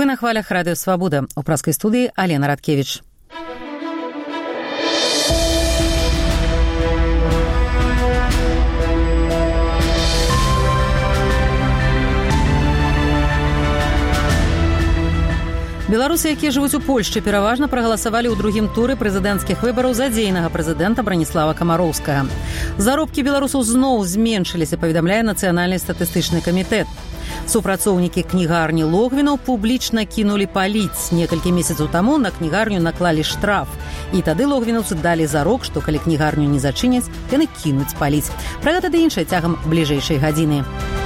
Вы на хвалях Радио Свобода. У праской студии Алена Радкевич. Беларусы, якія жывуць у Польшчы, пераважна прагаласавалі ў другім туры прэзідэнцкіх выбараў за дзейнага прэзідэнта Браніслава Камароўскага. Заробкі беларусаў зноў зменшыліся, паведамляе Нацыянальны статыстычны камітэт. Супрацоўнікі кнігарні Логвінаў публічна кінулі паліць. Некалькі месяцаў таму на кнігарню наклалі штраф. І тады логвінаўцы далі зарок, што калі кнігарню не зачыняць, яны кінуць паліць. Пра гэта ды іншае цягам бліжэйшай гадзіны.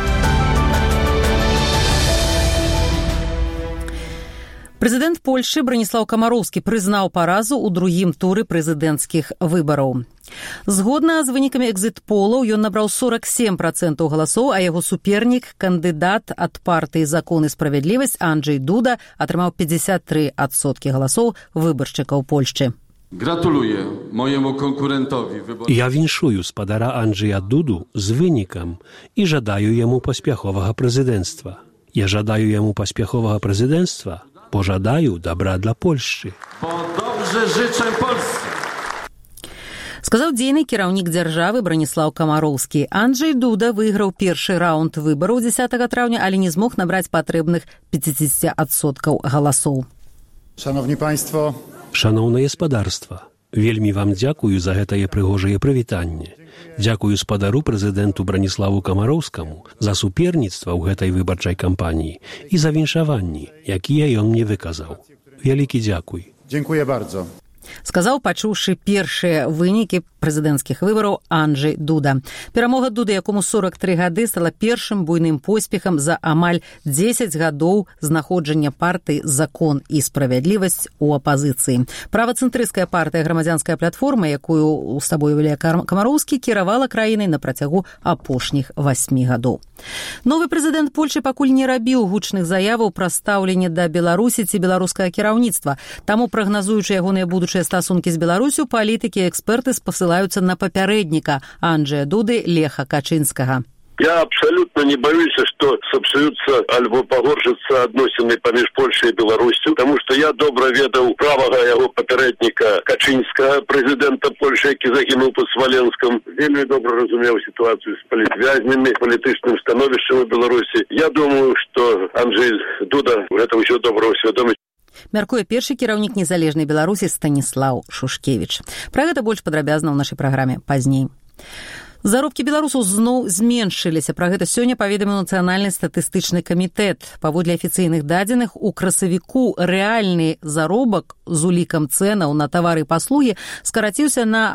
Прэзідэнт Польшчы Браніслаў Камароўскі прызнаў паразу ў другім туры прэзідэнцкіх выбараў. Згодна з вынікамі экзіт-полаў, ён набраў 47% галасоў, а яго супернік, кандыдат ад партыі «Закон і справядлівасць» Анджэй Дуда атрымаў 53% галасоў выбаршчыкаў Польшчы. Gratuluję mojemu konkurentowi wyborczemu. Ja winszuję spadara Andrzeja Dudu z wynikiem i żadaję jemu pospiechowego prezydenctwa. Ja żadaję jemu pospiechowego prezydenctwa, bo żadaję dobra dla Polski. Bo dobrze życzę Polsce. Сказаў дзейны кіраўнік дзяржавы Браніслаў Камароўскі. Анджэй Дуда выйграў першы раунд выбараў 10 траўня, але не змог набраць патрэбных 50% галасоў. Szanowni Państwo, Шановне спадарства, вельмі вам дзякую за гэтае прыгожае прывітанне. Дзякую спадару прэзідэнту Браніславу Камароўскаму за суперніцтва ў гэтай выбарчай кампаніі і за віншаванні, якія ён мне выказаў. Вялікі дзякуй. Dziękuję bardzo. Сказаў, пачуўшы першыя вынікі прэзідэнцкіх выбараў Анджэй Дуда. Перамога Дуды, якому 43 гады, стала першым буйным поспехам за амаль 10 гадоў знаходжання партыі «Закон і справядлівасць» у апазіцыі. Правацэнтрысцкая партыя «Грамадзянская платформа», якую з сабой вялі Камароўскі, кіравала краінай на працягу апошніх 8 гадоў. Новы прэзідэнт Польшчы пакуль не рабіў гучных заяваў пра стаўленне да Беларусі ці беларускага кіраўніцтва. Таму, прагназуючы ягоныя будучыя стасункі з Беларусю, палітыкі і эксперты спасылаюцца на папярэдніка Анджэя Дуды Леха Качынскага. Я абсолютно не боюсь, что сапсуются альбо погоршатся адносіны паміж Польшай і Беларусю, потому что я добра ведаў правага яго папярэдніка Качынскага, прэзідэнта Польши, які загінуў под Смоленском. Вельмі добра разумеў ситуацию с палітвязнямі, палітычным становішчам у Беларусі. Я думаю, что Анджэй Дуда гэта ўсё добра усвядоміць. Мяркуе першы кіраўнік незалежнай Беларусі Станіслаў Шушкевіч. Пра гэта больш падрабязна ў нашай праграме пазней. Заробкі беларусаў зноў зменшыліся. Пра гэта сёння паведаміў Нацыянальны статыстычны камітэт. Паводле афіцыйных дадзеных, у красавіку рэальны заробак з улікам цэнаў на тавары і паслугі скараціўся на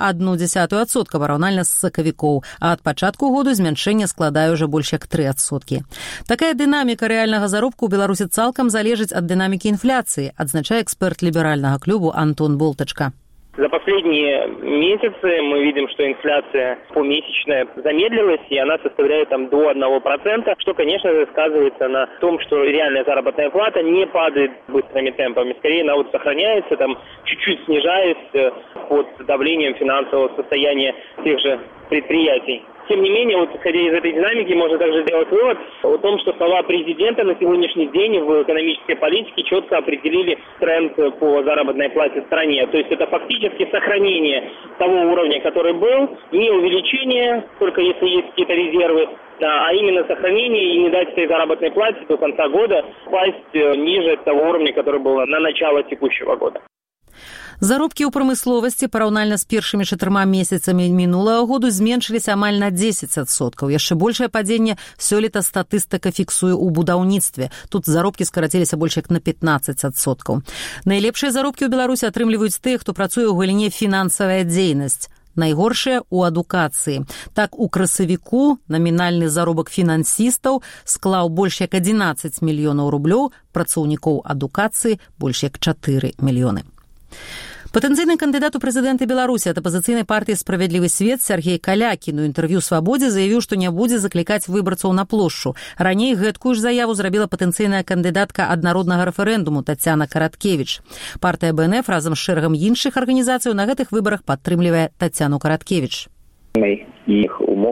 0,1% параўнальна з сакавікоў, а ад пачатку году змяншэнне складае ўжо больш як 3%. Такая дынаміка рэальнага заробку ў Беларусі цалкам залежыць ад дынамікі інфляцыі, адзначае эксперт ліберальнага клубу Антон Болтачка. За последние месяцы мы видим, что инфляция помесячная замедлилась, и она составляет до 1%, что, конечно же, сказывается на том, что реальная заработная плата не падает быстрыми темпами. Скорее, она сохраняется, чуть-чуть снижаясь под давлением финансового состояния тех же предприятий. Тем не менее, исходя из этой динамики, можно также сделать вывод о том, что слова президента на сегодняшний день в экономической политике четко определили тренд по заработной плате в стране. То есть это фактически сохранение того уровня, который был, не увеличение, только если есть какие-то резервы, а именно сохранение и не дать этой заработной плате до конца года упасть ниже того уровня, который был на начало текущего года. Заробкі ў прамысловасці параўнальна з першымі 4 месяцамі мінулага году зменшыліся амаль на 10%. Яшчэ большае падзенне сёлета статыстыка фіксуе ў будаўніцтве. Тут заробкі скараціліся больш як на 15%. Найлепшыя заробкі ў Беларусі атрымліваюць тыя, хто працуе ў галіне фінансавая дзейнасць. Найгоршая ў адукацыі. Так, у красавіку намінальны заробак фінансістаў склаў больш як 11 мільёнаў рублёў, працаўнікоў адукацыі больш як 4 мільёны. Патэнцыйны кандыдат у прэзідэнты Беларусі ад апазіцыйнай партыі «Справядлівы свет» Сергей Калякін у інтэрв'ю «Свабодзе» заявіў, што не будзе заклікаць выбарцаў на плошчу. Раней гэткую ж заяву зрабіла патэнцыйная кандыдатка ад народнага рэферэндуму Тацяна Караткевіч. Партыя БНФ разам з шэрагам іншых арганізацый на гэтых выбарах падтрымлівае Тацяну Караткевіч. На іх умовах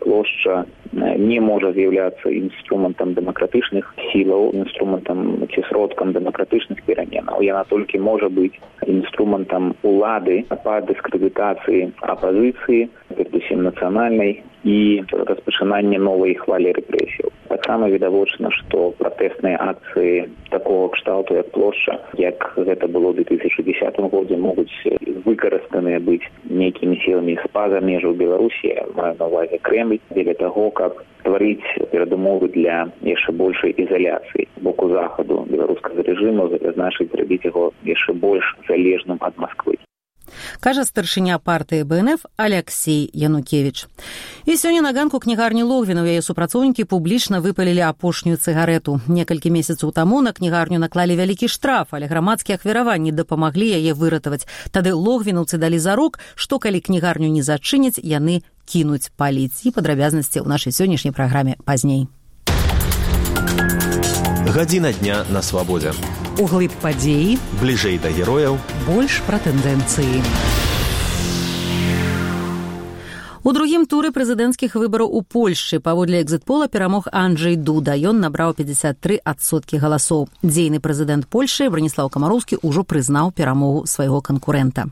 плошча не можа з'яўляцца інструментам дэмакратычных сілаў, інструментам ці сродкам дэмакратычных пераменаў. Яна толькі можа быць інструментам улады па дыскрэдытацыі апазіцыі, перадусім нацыянальнай, і распачынання новай хвалі рэпрэсіяў. Таксама відавочна, што пратэсныя акцыі такого кшталту, як плошча, як гэта было ў 2010 годзе, могуць выкарыстаныя быць нейкімі сіламі з-па-за межаў Беларусі, маю на ўвазе Крэмль, дзеля таго, каб стварыць перадумовы для яшчэ большай ізаляцыі боку захаду беларускага рэжыму, значыць зрабіць яго яшчэ больш залежным ад Масквы. Кажа старшыня партыі БНФ Алексей Янукевіч. І сёння на ганку кнігарні Логвіна яе супрацоўнікі публічна выпалілі апошнюю цыгарету. Некалькі месяцаў таму на кнігарню наклалі вялікі штраф, але грамадскія ахвяраванні дапамаглі яе выратаваць. Тады логвінаўцы далі зарок, што калі кнігарню не зачыняць, яны кінуць паліць. І падрабязнасці ў нашай сённяшняй праграме пазней. Гадзіна дня на свабодзе. Углыб падзеі, бліжэй да герояў, больш пра тэндэнцыі. У другім туры прэзідэнцкіх выбараў у Польшчы паводле экзіт-пола перамог Анджэй Дуда. Ён набраў 53% галасоў. Дзейны прэзідэнт Польшчы Браніслаў Камароўскі ўжо прызнаў перамогу свайго канкурэнта.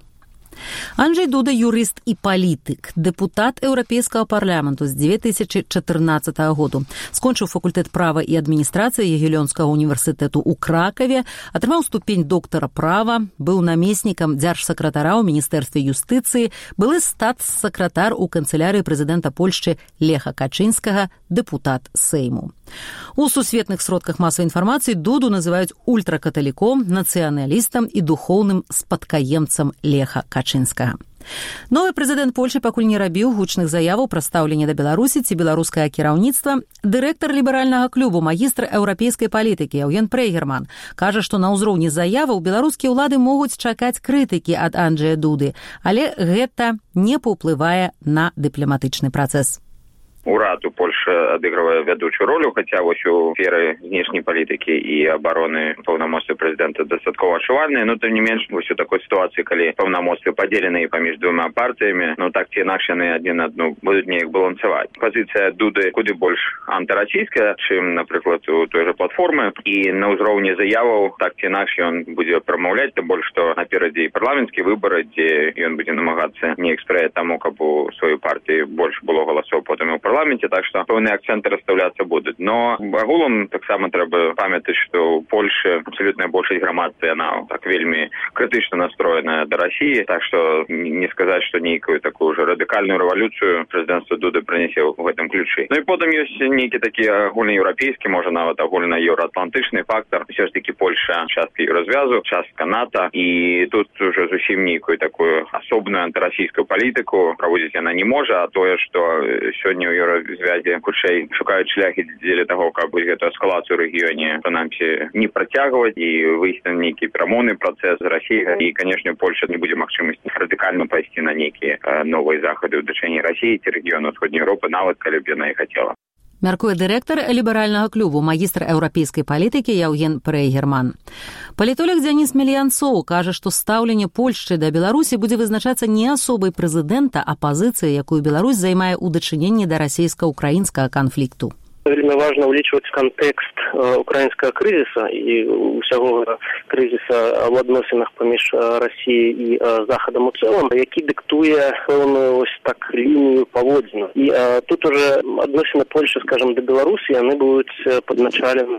Анджэй Дуда – юрыст і палітык, дэпутат Еўрапейскага парламенту з 2014 году. Скончыў факультэт права і адміністрацыі Ягелёнскага універсітэту ў Кракаве, атрымаў ступень доктара права, быў намеснікам дзяржсакратара ў Міністэрстве юстыцыі, былы статс-сакратар у канцылярыі прэзідэнта Польшчы Леха Качынскага, дэпутат Сейму. У сусветных сродках масавай інфармацыі Дуду называюць ультракаталіком, нацыяналістам і духоўным спадкаемцам Леха Качынскага. Новы прэзідэнт Польшчы пакуль не рабіў гучных заяваў пра стаўленне да Беларусі ці беларускае кіраўніцтва. Дырэктар ліберальнага клубу, магістр еўрапейскай палітыкі Яўген Прейгерман кажа, што на ўзроўні заяваў беларускія ўлады могуць чакаць крытыкі ад Анджэя Дуды, але гэта не паўплывае на дыпламатычны працэс. Урад у Польши адыгрывае вядучую ролю, хаця вось у сферы знешняй палітыкі і абароны паўнамоцтвы прэзідэнта дастаткова адчувальныя, но тым не менш вось у такой сітуацыі, калі паўнамоцтвы падзеленыя паміж двума партыямі, ну так ці інакш яны адзін адну будуць неяк балансаваць. Пазіцыя Дуды куды больш антырасійская, чым, напрыклад, у той жа платформы, і на ўзроўні заяваў так ці інакш ён будзе прамаўляць, тым больш што наперадзе і парламенцкія выбары, дзе ён будзе намагацца неяк спрыяць таму, каб у сваёй партыі больш было галасоў потым і ў парламенте, так што пэўныя акценты расстаўляцца будуць. Но агулам таксама трэба памятаць, што ў Польшы абсалютная большасць грамадства, яна так вельмі крытычна настроеная да Расіі, так што не сказаць, што нейкую такую ўжо радыкальную рэвалюцыю прэзідэнцтва Дуды прынясе ў гэтым ключы. Ну і потым ёсць нейкі такі агульнаеўрапейскі, можа нават агульнаеўраатлантычны фактар. Усё ж такі Польша частка еўразвязу, частка НАТО, і тут уже зусім нейкую такую асобную антырасійскую палітыку праводзіць яна не можа, а тое, што сёння ў еўразвязе хутчэй шукаюць шляхі дзеля таго, каб гэту эскалацыю ў рэгіёне прынамсі не працягваць і выйсці на нейкі перамоўны працэс з Расіяй. І, канешне, Польша не будзе магчымасці радыкальна пайсці на нейкія новыя захады ў дачыненні Расіі ці рэгіёну Усходняй Еўропы, нават калі б яна і хацела. Мяркуе дырэктар ліберальнага клубу, магістр еўрапейскай палітыкі Яўген Прейгерман. Палітолог Дзяніс Мельянцоў кажа, што стаўленне Польшчы да Беларусі будзе вызначацца не асобай прэзідэнта, а пазіцыяй, якую Беларусь займае ў дачыненні да расійска-украінскага канфлікту. Вельмі важна ўлічваць кантэкст украінскага крызіса і ўсяго крызіса ў адносінах паміж Расіяй і Захадам у цэлым, які дыктуе пэўную ось так лінію паводзін. І тут уже адносіны Польши, скажем, да Беларусі, яны будуць падначалены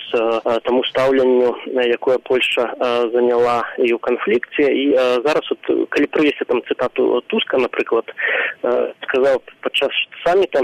таму стаўленню, якое Польша заняла і ў канфлікце. І зараз, калі прывесці там цытату Туска, напрыклад, сказаў падчас саміта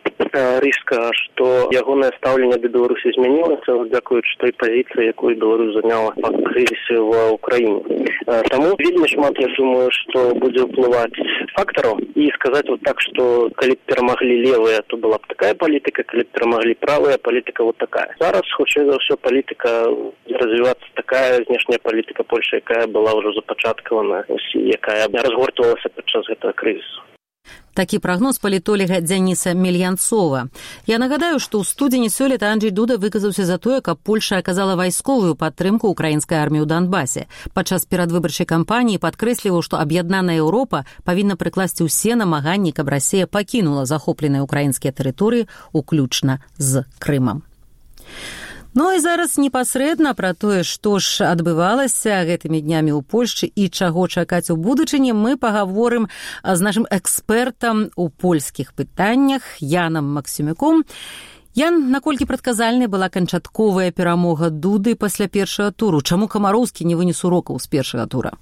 Рыжска, што ягонае стаўленне да Беларусі змянілася дзякуючы той пазіцыі, якую Беларусь заняла па крызісе в Украіне. Таму вельмі шмат, я думаю, што будзе ўплываць фактараў, і сказаць вот так, што калі б перамаглі левыя, то была б такая палітыка, калі б перамаглі правая, палітыка вот такая. Зараз, хутчэй за ўсё, палітыка развівацца такая знешняя палітыка Польши, якая была ўжо запачаткавана, якая разгортвалася падчас гэтага крызісу. Такі прагноз палітолага Дзяніса Мельянцова. Я нагадаю, што ў студзені сёлета Анджэй Дуда выказаўся за тое, каб Польша аказала вайсковую падтрымку украінскай арміі ў Донбасе. Падчас перадвыбарчай кампаніі падкрэсліваў, што аб'яднаная Еўропа павінна прыкласці ўсе намаганні, каб Расія пакінула захопленыя украінскія тэрыторыі, уключна з Крымам. Ну і зараз непасрэдна пра тое, што ж адбывалася гэтымі днямі ў Польшчы і чаго чакаць у будучыні, мы пагаворым з нашым экспертам у польскіх пытаннях Янам Максімюком. Ян, наколькі прадказальнай была канчатковая перамога Дуды пасля першага туру? Чаму Камароўскі не вынес урокаў з першага тура?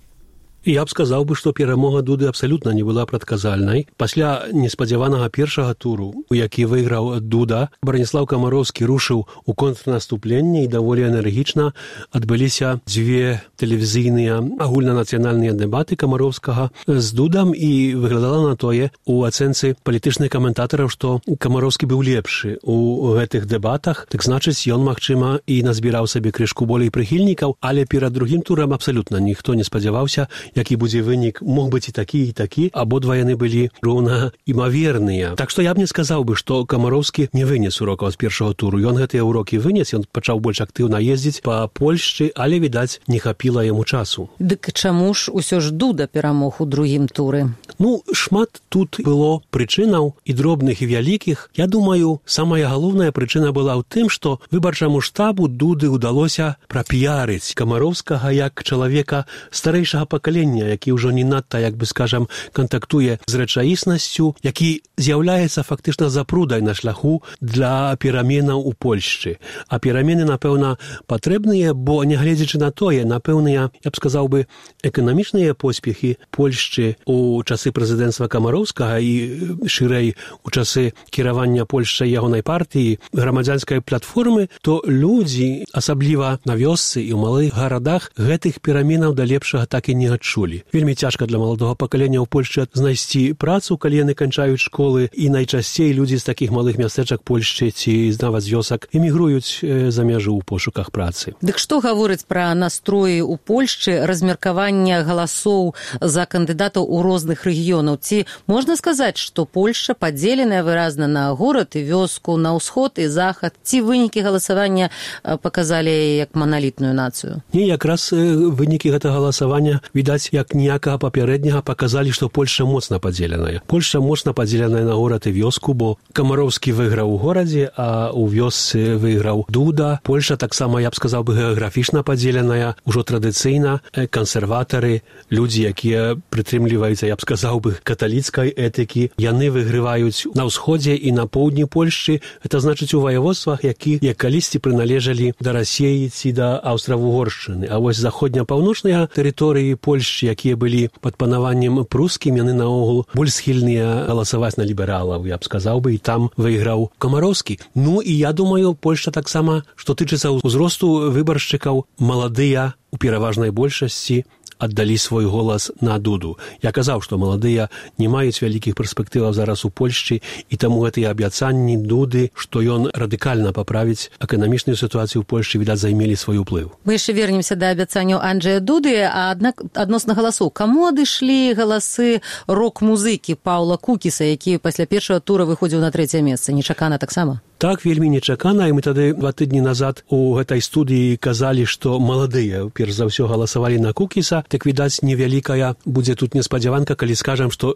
Я б сказаў бы, што перамога Дуды абсалютна не была прадказальнай. Пасля неспадзяванага першага туру, у які выйграў Дуда, Браніслаў Камароўскі рушыў у контрнаступленне і даволі энергічна адбыліся дзве тэлевізійныя агульнанацыянальныя дэбаты Камароўскага з Дудам, і выглядала на тое у ацэнцы палітычных каментатараў, што Камароўскі быў лепшы у гэтых дэбатах, так значыць, ён, магчыма, і назбіраў сабе крышку болей прыхільнікаў, але перад другім турам абсалютна ніхто не спадзяваўся, які будзе вынік, мог быць і такі, абодва яны былі роўна імаверныя. Так што я б не сказаў бы, што Камароўскі не вынес урокаў з першага туру. Ён гэтыя урокі вынес, ён пачаў больш актыўна ездзіць па Польшчы, але, відаць, не хапіла яму часу. Дык чаму ж усё ж Дуда перамог у другім туры? Ну, шмат тут было прычынаў, і дробных, і вялікіх. Я думаю, самая галоўная прычына была ў тым, што выбарчаму штабу Дуды ўдалося прапіярыць Камароўскага як чалавека старэйшага пакалення, які ўжо не надта, як бы скажам, кантактуе з рэчаіснасцю, які з'яўляецца фактычна запрудай на шляху для пераменаў у Польшчы. А перамены, напэўна, патрэбныя, бо, нягледзячы на тое, напэўныя, я б сказаў бы, эканамічныя поспехі Польшчы у часы прэзідэнцтва Камароўскага і шырэй у часы кіравання Польшчай ягонай партыі, грамадзянскай платформы, то людзі, асабліва на вёсцы і ў малых гарадах, гэтых пераменаў да лепшага так і не адчулі. Вельмі цяжка для маладога пакалення ў Польшчы знайсці працу, калі яны канчаюць школы, і найчасцей людзі з такіх малых мястэчак Польшчы ці нават з вёсак эмігруюць за мяжу ў пошуках працы. Дык што гаворыць пра настроі ў Польшчы, размеркаванне галасоў за кандыдатаў у розных рэгіёнаў? Ці можна сказаць, што Польшча падзеленая выразна на горад і вёску, на ўсход і захад? Ці вынікі галасавання паказалі як маналітную нацыю? Не, якраз вынікі гэтага галасавання, відаць, як ніякага папярэдняга, паказалі, што Польшча моцна падзеленая. Польшча моцна падзеленая на горад і вёску, бо Камароўскі выйграў у горадзе, а ў вёсцы выйграў Дуда. Польшча таксама, я б сказаў бы, геаграфічна падзеленая. Ужо традыцыйна кансерватары, людзі, якія прытрымліваюцца, я б сказаў бы, каталіцкай этыкі, яны выйгрываюць на ўсходзе і на поўдні Польшчы. Гэта значыць у ваяводствах, якія калісьці прыналежалі да Расіі ці да Аўстра-Вугоршчыны. А вось заходня-паўночныя тэрыторыі Польшчы, якія былі пад панаваннем прускім, яны наогул больш схільныя галасаваць на лібералаў, я б сказаў бы, і там выйграў Камароўскі. Ну і я думаю, Польшча таксама, што тычыцца ўзросту выбаршчыкаў, маладыя у пераважнай большасці аддалі свой голас на Дуду. Я казаў, што маладыя не маюць вялікіх перспектываў зараз у Польшчы, і таму гэтыя абяцанні Дуды, што ён радыкальна паправіць эканамічную сітуацыю ў Польшчы, відаць, займелі свой уплыў. Мы яшчэ вернемся да абяцанняў Анджэя Дуды, а аднак адносна галасоў. Каму адышлі галасы рок-музыкі Паўла Кукіса, які пасля першага тура выходзіў на 3-е месца? Нечакана таксама? Так, вельмі нечакана, і мы тады 2 тыдні назад у гэтай студыі казалі, што маладыя, перш за ўсё, галасавалі на Кукіса. Так, відаць, невялікая будзе тут неспадзяванка, калі скажам, што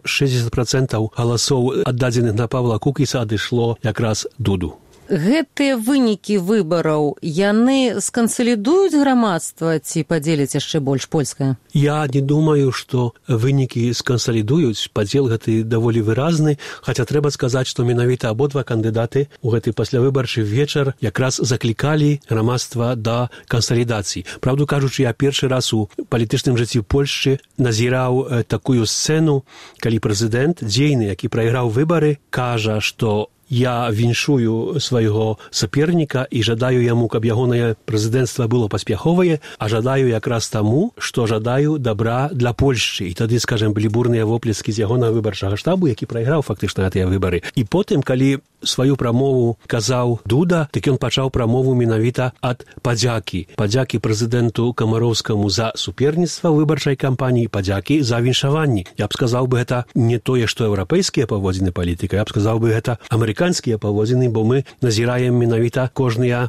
60% галасоў, аддадзеных на Павла Кукіса, адышло якраз Дуду. Гэтыя вынікі выбараў, яны скансалідуюць грамадства ці падзеляць яшчэ больш польскае? Я не думаю, што вынікі скансалідуюць. Падзел гэты даволі выразны, хаця трэба сказаць, што менавіта абодва кандыдаты ў гэты паслявыбарчы вечар якраз заклікалі грамадства да кансалідацыі. Правду кажучы, я першы раз у палітычным жыцці Польшчы назіраў такую сцэну, калі прэзідэнт дзейны, які прайграў выбары, кажа, што я віншую свайго саперніка і жадаю яму, каб ягонае прэзідэнцтва было паспяховае, а жадаю якраз таму, што жадаю добра для Польшчы. І тады, скажем, былі бурныя воплескі з ягонага выбарчага штабу, які прайграў фактычна гэтыя выбары. І потым, калі сваю прамову казаў Дуда, так ён пачаў прамову менавіта ад падзякі прэзідэнту Камароўскаму за суперніцтва выбарчай кампаніі, падзякі за віншаванні. Я б сказаў бы, гэта не тое, што еўрапейскія паводзіны палітыка, я б сказаў бы, гэта амерыканскія паводзіны, бо мы назіраем менавіта кожныя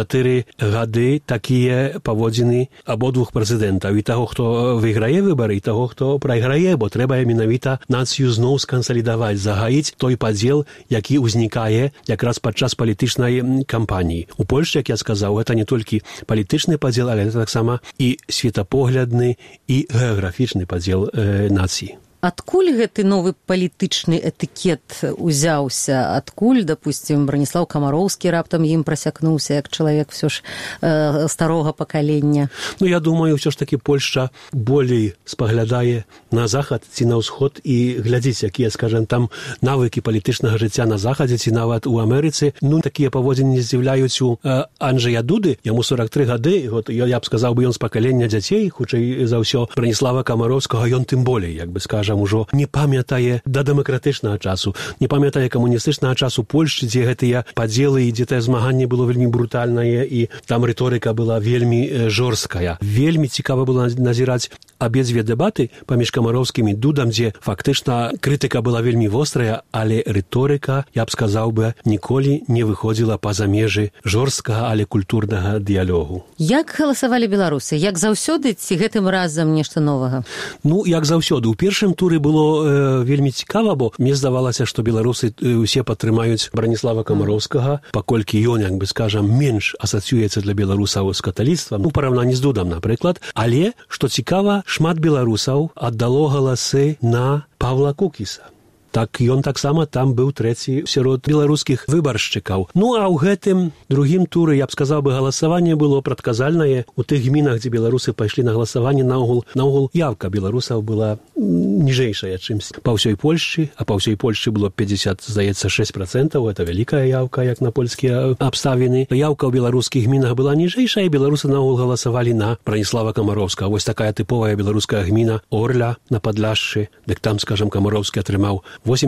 4 гады такія паводзіны абодвух прэзідэнтаў, і таго, хто выйграе выбары, і таго, хто прайграе, бо трэба менавіта нацыю зноў скансалідаваць, загаіць той падзел, які ўзнікае якраз падчас палітычнай кампаніі. У Польшчы, як я сказаў, гэта не толькі палітычны падзел, але гэта таксама і светапоглядны, і геаграфічны падзел нацыі. Адкуль гэты новы палітычны этыкет узяўся? Адкуль, допустим, Браніслаў Камароўскі раптам ім прасякнуўся, як чалавек всё ж старога пакалення? Я думаю, ўсё ж такі Польшча болей спаглядае на захад ці на ўсход і глядзіць, якія, скажем, там навыкі палітычнага жыцця на захадзе ці нават у Амерыцы. Такія паводзіны не здзіўляюць у Анджэя Дуды, яму 43 гады, я б сказаў бы, ён з пакалення дзяцей, хутчэй за ўсё Браніслава Камароўскага, ён тым болей, як бы скажам, ужо не памятае да дэмакратычнага часу, не памятае камуністычнага часу Польшчы, дзе гэтыя падзелы і дзе тае змаганне было вельмі брутальнае, і там рыторыка была вельмі жорсткая. Вельмі цікава было назіраць абедзве дэбаты паміж Камароўскім і Дудам, дзе фактычна крытыка была вельмі вострая, але рыторыка, я б сказаў бы, ніколі не выходзіла па-за межы жорсткага, але культурнага дыялогу. Як галасавалі беларусы? Як заўсёды ці гэтым разам нешта новага? Як заўсёды. У першым туры было вельмі цікава, бо мне здавалася, што беларусы усе падтрымаюць Браніслава Камароўскага, паколькі ён, як бы скажам, менш асацыюецца для беларусаў з каталіцтвам, у параўнанні з Дудам, напрыклад. Але, што цікава, шмат беларусаў аддало галасы на Павла Кукіса. Так ён таксама там быў трэці сярод беларускіх выбаршчыкаў. А ў гэтым другім туры, я б сказаў бы, галасаванне было прадказальнае. У тых гмінах, дзе беларусы пайшлі на галасаванне, наогул явка беларусаў была ніжэйшая, чымсь па ўсёй Польшчы, а па ўсёй Польшчы было 50, здаецца, 6%, это вялікая явка, як на польскія абставіны. Явка ў беларускіх гмінах была ніжэйшая, і беларусы наогул галасавалі на Браніслава Камароўскага. Вось такая тыповая беларуская гміна Орля на Падляшшы, дык там, скажам, Камароўскі атрымаў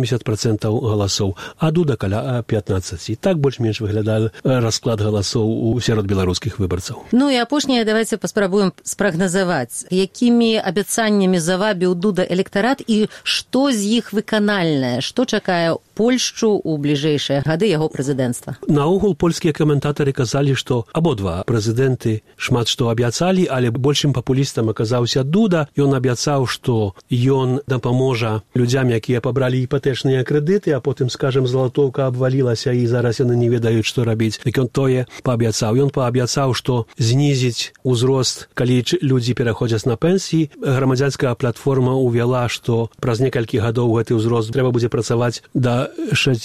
80% галасоў, а Дуда каля 15%. Так больш-менш выглядае расклад галасоў сярод беларускіх выбарцаў. І апошняе, давайте паспрабуем спрагназаваць, якімі абяцаннямі завабіў Дуда электарат і што з іх выканальнае, што чакае Польшчу ў бліжэйшыя гады яго прэзідэнцтва? Наогул польскія каментатары казалі, што абодва прэзідэнты шмат што абяцалі, але большым папулістам аказаўся Дуда. Ён абяцаў, што ён дапаможа людзям, якія пабралі іпатэчныя крэдыты, а потым, скажем, златоўка абвалілася і зараз яны не ведаюць, што рабіць. Дык ён тое паабяцаў. Ён паабяцаў, што знізіць узрост, калі людзі пераходзяць на пенсіі. Грамадзянская платформа увяла, што праз некалькі гадоў гэты ўзрост трэба будзе працаваць да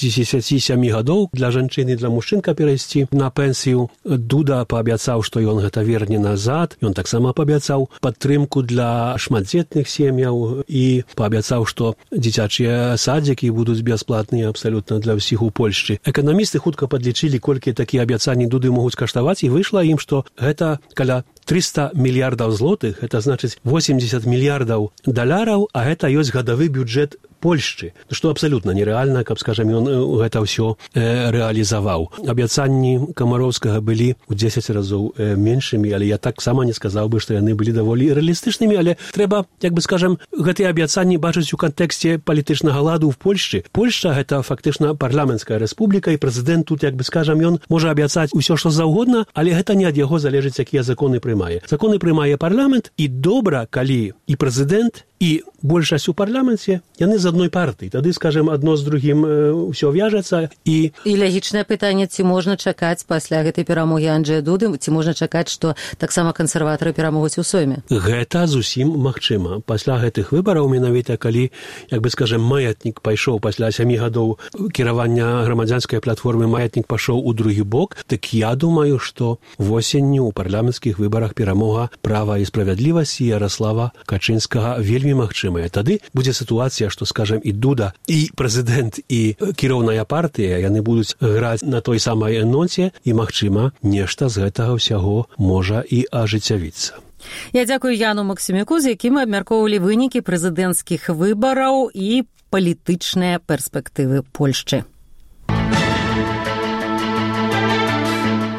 67 гадоў для жанчын і для мужчын, каб перайсці на пенсію. Дуда паабяцаў, што ён гэта верне назад. Ён таксама паабяцаў падтрымку для шматдзетных сем'яў і паабяцаў, што дзіцячыя садзікі будуць бясплатныя абсалютна для ўсіх у Польшчы. Эканамісты хутка падлічылі, колькі такія абяцанні Дуды могуць каштаваць, і выйшла ім, што гэта каля 300 мільярдаў злотых, это значыць 80 мільярдаў даляраў, а гэта ёсць гадавы бюджэт Польшчы, што абсалютна нерэальна, каб, скажам, ён гэта ўсё рэалізаваў. Абяцанні Камароўскага былі ў 10 разоў меншымі, але я таксама не сказаў бы, што яны былі даволі рэалістычнымі, але трэба, як бы скажам, гэтыя абяцанні бачыць у кантэксце палітычнага ладу ў Польшчы. Польшча гэта фактычна парламенцкая рэспубліка, і прэзідэнт тут, як бы скажам, ён можа абяцаць усё, што заўгодна, але гэта не ад яго залежыць, якія законы прымае. Законы прымае парламент, і добра, калі і прэзідэнт, і большасць у парламенце, яны з адной партыі. Тады, скажем, адно з другім ўсё вяжацца. І лагічнае пытанне, ці можна чакаць пасля гэтай перамогі Анджэя Дуды, ці можна чакаць, што таксама кансерватары перамогуць у Сойме? Гэта зусім магчыма. Пасля гэтых выбараў, менавіта калі, як бы скажем, маятнік пайшоў пасля 7 гадоў кіравання грамадзянскай платформы, маятнік пашоў у другі бок, так я думаю, што восенню ў парламенцкіх выбарах перамога Права і справядлівасці Ярослава Качынскага вельмі магчымая. Тады будзе сітуацыя, што, скажем, і Дуда, і прэзідэнт, і кіроўная партыя, яны будуць граць на той самай ноце, і, магчыма, нешта з гэтага ўсяго можа і ажыццявіцца. Я дзякую Яну Максімюку, з якім мы абмяркоўвалі вынікі прэзідэнцкіх выбараў і палітычныя перспектывы Польшчы.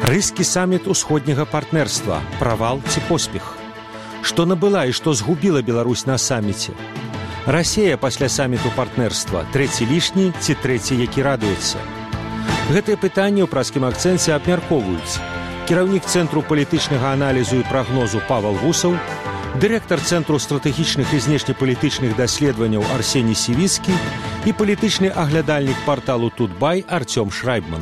Рыскі саміт усходняга партнерства. Правал ці поспех? Што набыла і што згубіла Беларусь на саміце? Расія пасля саміту партнерства. Трэці лішні ці трэці, які радуецца? Гэтыя пытанні ў праскім акцэнце абмяркоўваюць кіраўнік Цэнтру палітычнага аналізу і прагнозу Павел Вусаў, дырэктар Цэнтру стратэгічных і знешнепалітычных даследаванняў Арсеній Сівіцкі і палітычны аглядальнік парталу Тутбай Артём Шрайбман.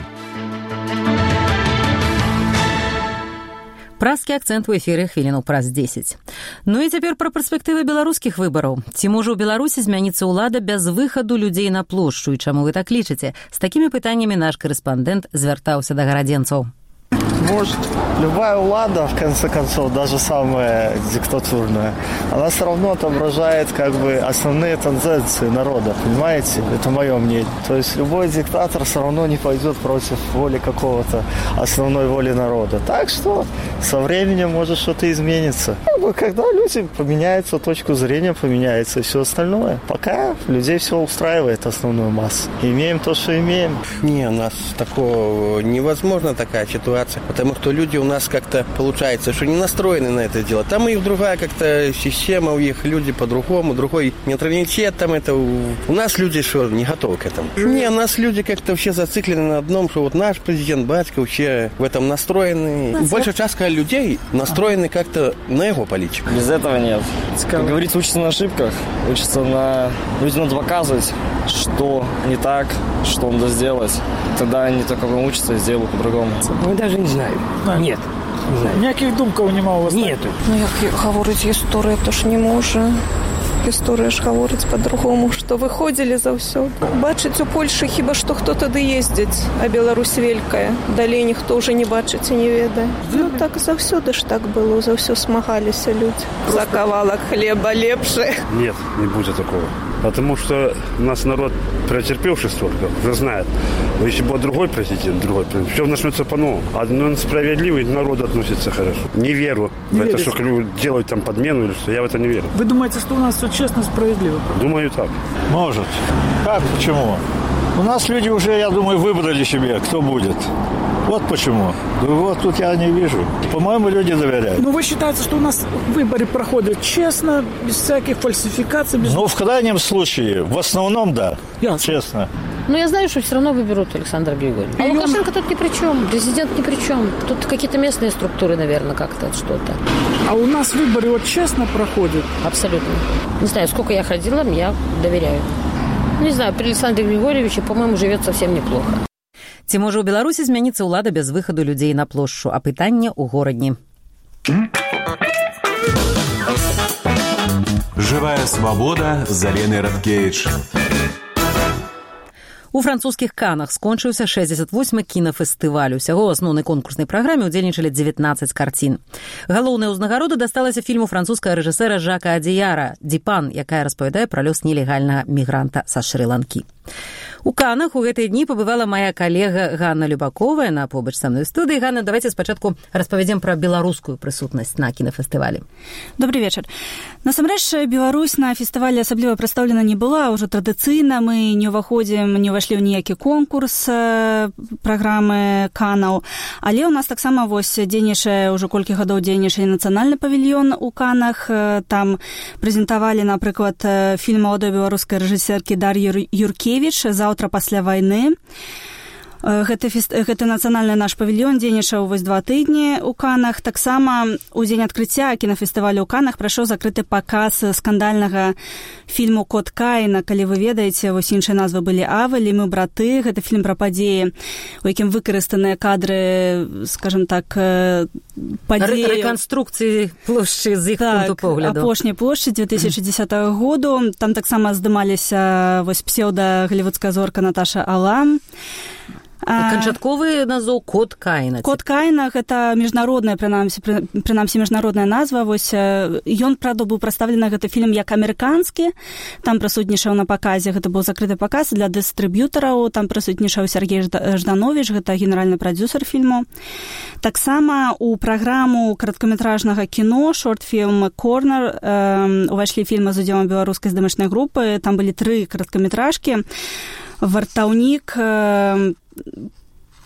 Праскі акцэнт у эфіры хвіліну праз 10. Ну і цяпер пра перспектывы беларускіх выбараў. Ці можа ў Беларусі змяніцца ўлада без выхаду людзей на плошчу? І чаму вы так лічыце? З такімі пытаннямі наш корэспандэнт звяртаўся да гарадзенцаў. Может, любая влада, в конце концов, даже самая диктатурная, она все равно отображает как бы основные тенденции народа, понимаете? Это мое мнение. То есть любой диктатор все равно не пойдет против воли какого-то основной воли народа. Так что со временем может что-то измениться. Когда люди поменяются, точку зрения поменяется и все остальное. Пока людей все устраивает основную массу. Имеем то, что имеем. Не, у нас такого невозможно такая ситуация. Потому что люди у нас как-то, получается, что не настроены на это дело. Там и другая как-то система у них, люди по-другому, другой нейтралитет там это. У нас люди что, не готовы к этому. Не, у нас люди как-то вообще зациклены на одном, что вот наш президент, батька вообще в этом настроены. Большая часть людей настроены как-то на его политику. Без этого нет. Как говорится, учатся на ошибках, учатся на... Людям надо показывать, что не так, что надо сделать. Тогда они только учатся и сделают по-другому. Мы даже не знаем. Нет. Не знаю. Ніяких думків нема у вас? Нету. Ну як говорить історія, то ж не може. Історія ж говорить по-другому, що виходили заўсёды. Бачыць у Польшы хіба што хто тады ездзіць, а Беларусь вялікая. Далей ніхто ўжо не бачыць і не ведае. Ну так заўсёды ж так было, за ўсё смагаліся людзі. За кавалак хлеба лепшы. Нет, не будет такого. Потому что у нас народ, претерпевший столько, уже знает. Но если будет другой президент, все начнется по-новому. А справедливый народ относится хорошо. Не верю в это, что делают там подмену или что. Я в это не верю. Вы думаете, что у нас все честно, справедливо? Думаю, так. Может. Как? Почему? У нас люди уже, я думаю, выбрали себе, кто будет. Вот почему. Вот тут я не вижу. По-моему, люди доверяют. Ну, вы считаете, что у нас выборы проходят честно, без всяких фальсификаций? Без... Ну, в крайнем случае, в основном, да. Ясно. Честно. Но я знаю, что все равно выберут Александра Григорьевича. А Лукашенко тут ни при чем, президент ни при чем. Тут какие-то местные структуры, наверное, как-то что-то. А у нас выборы вот честно проходят? Абсолютно. Не знаю, сколько я ходила, я доверяю. Не знаю, при Александре Григорьевиче, по-моему, живет совсем неплохо. Ці можа ў Беларусі змяніцца ўлада без выхаду людзей на плошчу, а пытанне ў горадні. Живая свобода з Аленай Радкевіч. У французскіх Канах скончыўся 68-й кінафестываль. Усяго ў асноўнай конкурснай праграме ўдзельнічалі 19 карцін. Галоўная ўзнагарода дасталася фільму французскага рэжысэра Жака Адзіяра «Дипан», якая распавядае пра лёс нелегальнага мігранта са Шры-Ланкі. У Канах у гэтыя дні пабывала моя калега Ганна Любаковая на побач са мной студыі. Ганна, давайте спачатку распавядзем пра беларускую прысутнасць на кінафестывалі. Добрый вечар. Насамрэч, Беларусь на фестывалі асабліва прадстаўлена не была. Ўжо традыцыйна мы не ўвашлі ў ніякі конкурс праграмы Канаў. Але ў нас таксама дзейнічае, ўжо колькі гадоў дзейнічае нацыянальны павільён у Канах. Там прэзентавалі, напрыклад, фільм маладой беларускай рэжысэркі Дар'і Юркевіч «Заўтра пасля вайны». Гэты нацыянальны наш павільён дзейнічаў 2 тыдні ў Канах. Таксама у дзень адкрыцця кінафестывалю ў Канах прайшоў закрыты паказ скандальнага фільму «Кот Каіна». Калі вы ведаеце, іншыя назвы былі «Авель» і «Мы браты». Гэта фільм пра падзеі, у якім выкарыстаныя кадры, скажем так, падзеі... Рэканструкцыі плошчы з іх пункту погляду. Апошняй плошчы 2010 году. Там таксама здымаліся псеўда-галівудская зорка Наташа Алам. Канчатковы назоў «Кот Каіна». «Кот Каіна» – гэта міжнародная, прынамсі, міжнародная назва. Ён, правда, быў прадстаўлены гэты фільм як амерыканскі. Там прысутнічаў на паказе, гэта быў закрыты паказ для дыстрыб'ютараў. Там прысутнічаў Сергей Жданович, гэта генеральны прадзюсар фільму. Таксама у праграму кароткаметражнага кіно «Шорт-фільм Корнер» увайшлі фільмы з удзелам беларускай здымачнай групы. Там былі 3 кароткаметражкі. «Вартаўнік»,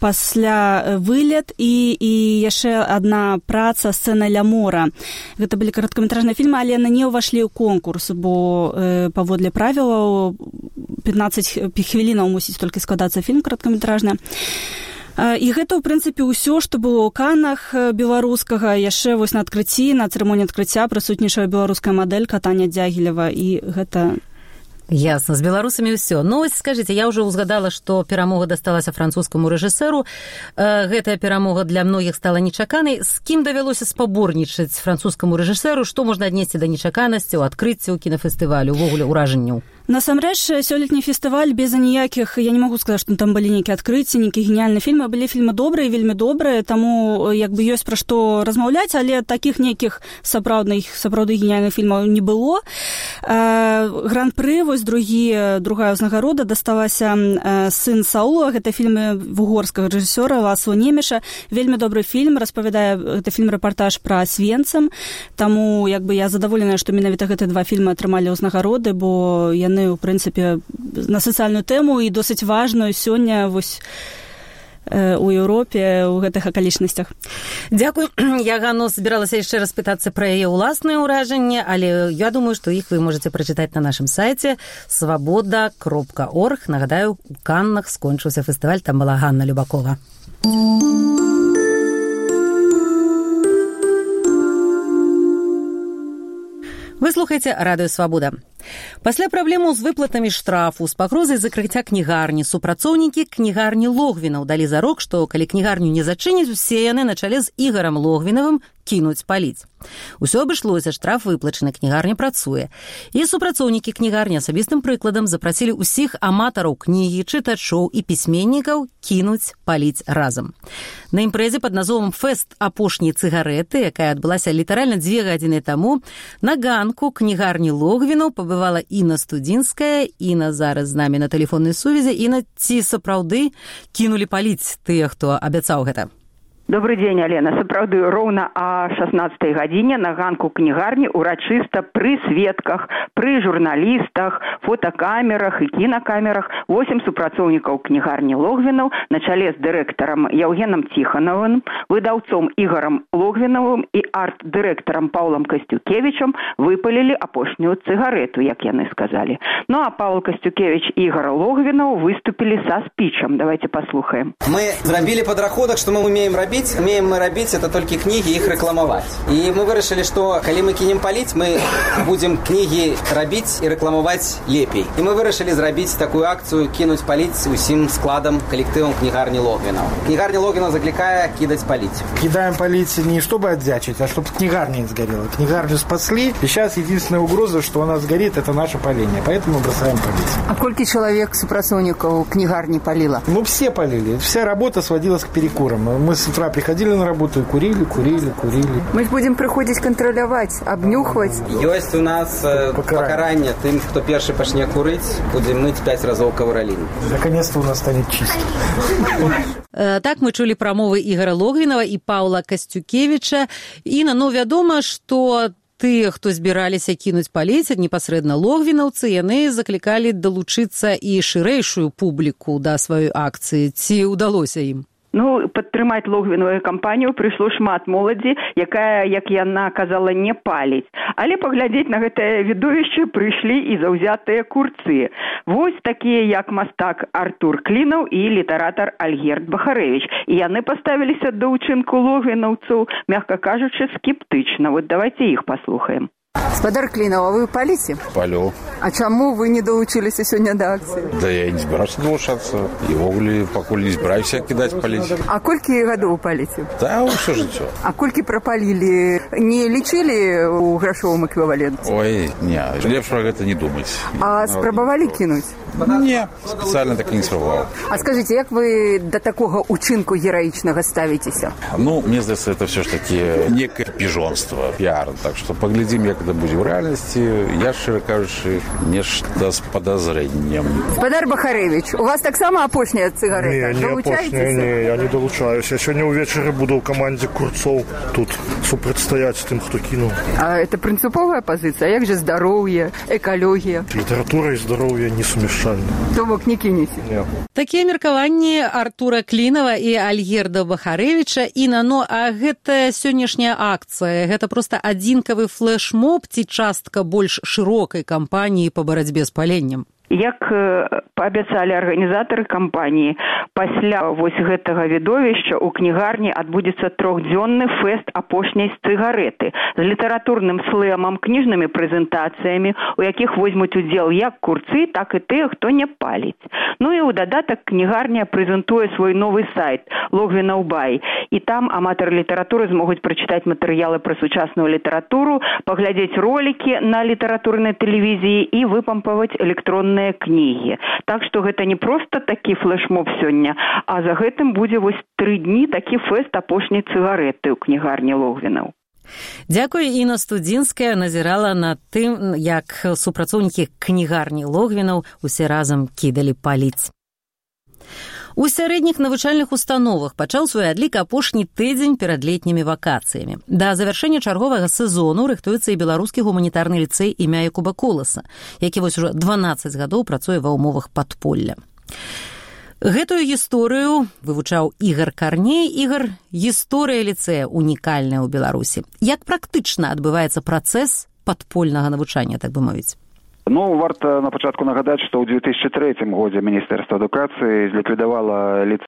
пасля вылет і яшчэ адна праца сцэна ля мора. Гэта былі кароткаметражныя фільмы, але яны не ўвайшлі ў конкурс, бо паводле правілаў 15 хвілінаў мусіць толькі складацца фільм кароткаметражны. І гэта, ў прынцыпе, ўсё, што было ў Каннах беларускага. Яшчэ вось на адкрыцці, на цырымоніі адкрыцця прысутнічае беларуская мадэлька Таня Дзягілева, і гэта... Ясно, з беларусамі ўсё. Ну, ось скажыце, я ўжо ўзгадала, што перамога дасталася французскаму рэжысэру. Гэтая перамога для многіх стала нечаканай. З кім давялося спаборнічаць французскаму рэжысэру? Што можна аднесці да нечаканасці ў адкрыцці ў кінафестывалю, увогуле ўражанняў? Насамрэч, сёлетні фестываль без аніякіх, я не магу сказаць, што там былі нейкія адкрыцці, нейкія геніяльныя фільмы, былі фільмы добрыя, вельмі добрыя, таму як бы ёсць пра што размаўляць, але такіх нейкіх сапраўды геніяльных фільмаў не было. Гран-пры, вось другая ўзнагарода дасталася «Сын Саула», гэта фільм вугорскага рэжысёра Ласло Немеша. Вельмі добры фільм, распавядае, гэта фільм-рэпартаж пра Освенцим, таму як бы я задаволеная, што менавіта гэты два фільмы атрымалі ўзнагароды, бо яны у прынцыпе на сацыяльную тэму і досыць важную сёння вось у Еўропе ў гэтых акалічнасцях. Дзякуй. Я, Ганно, збіралася яшчэ раз пытацца пра яе ўласныя ўражанні, але я думаю, што іх вы можаце прачытаць на нашым сайце svaboda.org. Нагадаю, у Каннах скончыўся фестываль, там была Ганна Любакова. Вы слухаеце Радыё Свабода. Пасля праблемаў з выплатамі штрафу, з пагрозай закрыцця кнігарні, супрацоўнікі кнігарні Логвінаў далі зарок, што калі кнігарню не зачыняць, усе яны на чале з Ігарам Логвінавым кінуць паліць. Усё абышлося, штраф выплачаны, кнігарня працуе. І супрацоўнікі кнігарні асабістым прыкладам запрасілі ўсіх аматараў кнігі, чытачоў і пісьменнікаў кінуць паліць разам. На імпрэзе пад назвом «Фэст апошняй цыгарэты», якая адбылася літаральна 2 гадзіны таму, на ганку кнігарні Логвінаў пабывала Інна Студзінская. Інна зараз з намі на тэлефоннай сувязі. Інна, ці сапраўды кінулі паліць тыя, хто абяцаў гэта? Добрый дзень, Алена. Сапраўды, роўна о 16-й гадзіне на ганку кнігарні урачыста пры сведках, пры журналістах, фотокамерах і кінакамерах 8 супрацоўнікаў кнігарні Логвінаў на чале з дырэктарам Яўгенам Ціханавым, выдаўцом Ігарам Логвінавым і арт-дырэктарам Паўлам Касцюкевічам выпалілі апошнюю цыгарэту, як яны сказалі. Ну а Павел Касцюкевич і Ігар Логвінаў выступілі са спічам. Давайте паслухаем. Мы зрабілі падрахунак, што мы умеем рабіць. Умеем мы рабіць это толькі кнігі, іх рэкламаваць. І мы вырашылі, што калі мы кінем паліць, мы будзем кнігі рабіць і рэкламаваць лепей. І мы вырашылі зрабіць такую акцыю кінуць паліць усім складам, калектывам кнігарні Логвінаў. Кнігарня Логвінаў закликая кидать палить. Кидаем палить не чтобы отдячить, а чтобы книгарня не сгорела. Книгарню спасли, и сейчас единственная угроза, что она сгорит, это наше паление. Поэтому бросаем палить. А сколько человек супрацоўнікаў книгарни палила? Ну, все полили. Вся работа сводилась к перекурам. Мы с утра приходили на работу и курили. Мы будем приходить контролировать, обнюхивать. Есть у нас покарание тем, кто первый пачне курить, будем мыть 5 разов ковролин. Наконец-то у нас станет чисто. Так мы чулі прамовы Ігара Логвінава і Паўла Касцюкевіча. Іна, ну, вядома, што тыя, хто збіраліся кінуць паліць, непасрэдна логвінаўцы, яны заклікалі далучыцца і шырэйшую публіку да сваёй акцыі. Ці ўдалося ім? Ну, падтрымаць Логвінавую кампанію прыйшло шмат моладзі, якая, як яна казала, не паліць. Але паглядзець на гэтае відовішча прыйшлі і заўзятыя курцы. Вось такія, як мастак Артур Клінаў і літаратар Альгерд Бахарэвіч. І яны паставіліся да ўчынку логвінаўцаў, мягка кажучы, скептычна. Вот давайте іх паслухаем. Господар Клинов, а вы палите? Палю. А чему вы не долучились сегодня до акции? Да я и не збираюся долучаться. И вогуле, покуль не збираюся кидать палить. А колькі годов палите? Да, все жыццё. А колькі пропалили? Не лечили у грошовом эквиваленте? Ой, не, лепш про гэта не думать. А спробовали кинуть? Не, специально так и не спробовал. А скажите, як вы до такого учинку героичного ставитесь? Ну, мне здаецца, это все ж таки некое пижонство, пиар. Так что поглядим, як як гэта будзе ў рэальнасці, я, шчыра кажучы, нешта з падазрэннем. Спадар Бахарэвіч, у вас таксама апошняя цыгарэта? Не апошняя, не, я не далучаюся. Я сёння ўвечары буду ў камандзе курцоў тут супрацьстаяць тым, хто кінуў. А это прынцыповая пазіцыя? Як же здароўе, экалогія? Літаратура і здароўе несумяшчальны. То бок не кінеце? Не. Такія меркаванні Артура Клінава і Альгерда Бахарэвіча. Іна, ну, а гэта сённяшняя акцыя, гэта проста адзінкавы флэш-моб ці частка больш шырокай кампаніі па барацьбе з паленнем? Як паабяцалі арганізатары кампаніі, пасля вось гэтага відовішча ў кнігарні адбудзецца 3-дзённы фэст апошняй цыгарэты з літаратурным слэмам, кніжнымі прэзентацыямі, у якіх возьмуць удзел як курцы, так і тыя, хто не паліць. Ну і ў дадатак кнігарня прэзентуе свой новы сайт Логвінаў Бай, і там аматары літаратуры змогуць прачытаць матэрыялы пра сучасную літаратуру, паглядзець ролікі на літаратурнай тэлевізіі і выпампаваць электронныя кнігі. Так што гэта не проста такі флэш-моб сёння, а за гэтым будзе вось 3 дні такі фэст апошняй цыгарэты ў кнігарні Логвінаў. Дзякуй, Іна Студзінская назірала над тым, як супрацоўнікі кнігарні Логвінаў усе разам кідалі паліць. У сярэдніх навучальных установах пачаў свой адлік апошні тыдзень перад летнімі вакацыямі. Да завяршэння чарговага сезону рыхтуецца і беларускі гуманітарны ліцэй імя Якуба Коласа, які вось ужо 12 гадоў працуе ва ўмовах падполля. Гэтую гісторыю вывучаў Ігар Карней. Ігар, гісторыя ліцэя унікальная ў Беларусі. Як практычна адбываецца працэс падпольнага навучання, так бы мовіць? Ну, варта на пачатку нагадаць, што ў 2003 годзе Міністэрства адукацыі зліквідавала ліцэй